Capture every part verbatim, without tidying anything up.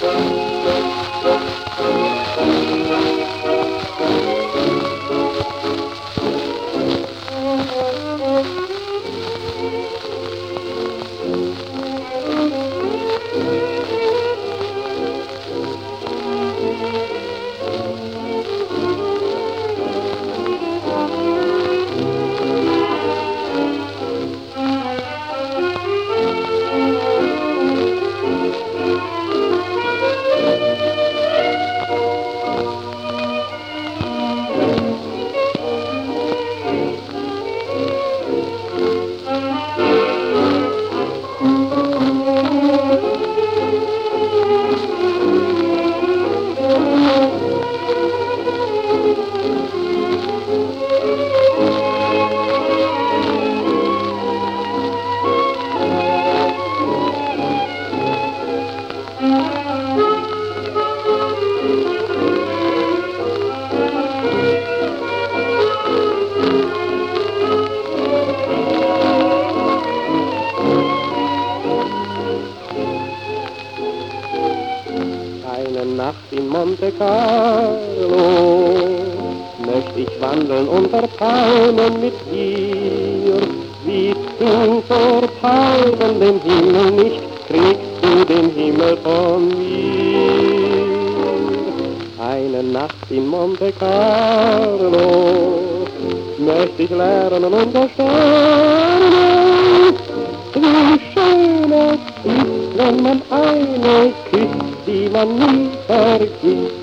Nacht in Monte Carlo möcht ich wandeln unter Palmen mit dir. Wie du vor Palmen den Himmel nicht, kriegst du den Himmel von mir. Eine Nacht in Monte Carlo möcht ich lernen unter Sternen, wie schön es ist, wenn man eine küsst, die man nie vergisst.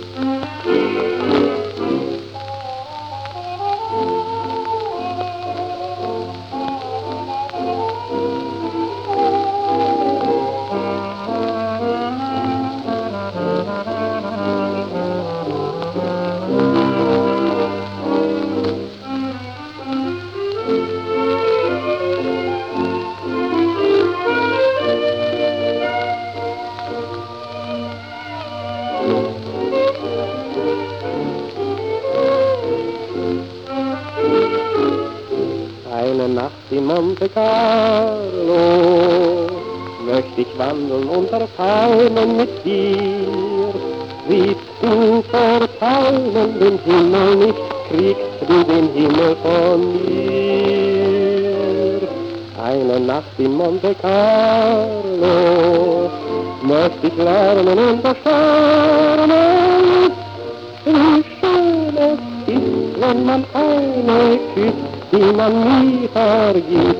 Eine Nacht in Monte Carlo möcht ich wandeln unter Palmen mit dir. Siehst du vor Palmen den Himmel nicht, kriegst du den Himmel von mir. Eine Nacht in Monte Carlo möcht ich lernen unter Sternen, wie schön es ist, wenn man eine küsst, die man nie vergisst.